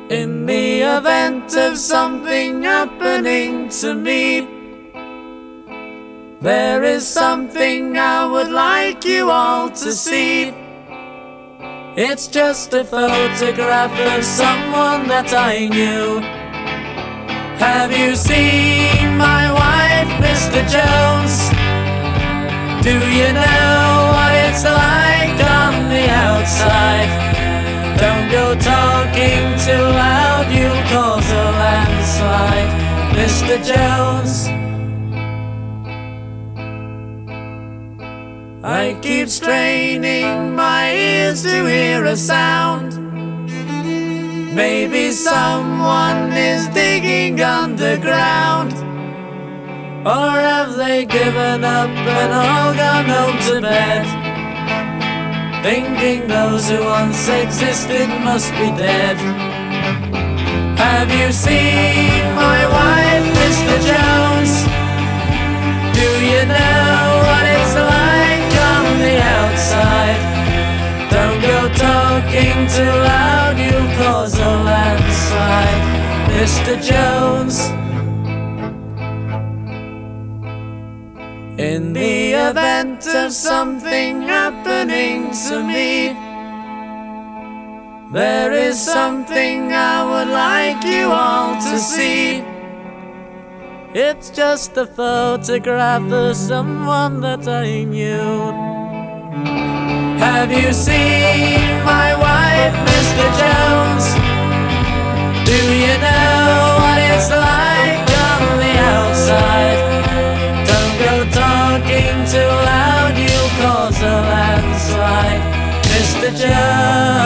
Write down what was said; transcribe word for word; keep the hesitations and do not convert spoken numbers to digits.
In the event of something happening to me, there is something I would like you all to see. It's just a photograph of someone that I knew. Have you seen my wife, Mister Jones? Do you know what it's like on the outside? Don't go talking too loud, you'll cause a landslide, Mister Jones. I keep straining my ears to hear a sound. Maybe someone is digging underground. Or have they given up and all gone home to bed, thinking those who once existed must be dead? Have you seen my wife, Mister Jones? Do you know what it's like on the outside? Don't go talking too loud, you'll cause a landslide, Mister Jones. In the event of something happening to me, there is something I would like you all to see. It's just a photograph of someone that I knew. Have you seen my wife, Mister Jones? Do you know what it's like on the outside? Don't go talking too loud, you'll cause a landslide, Mister Jones.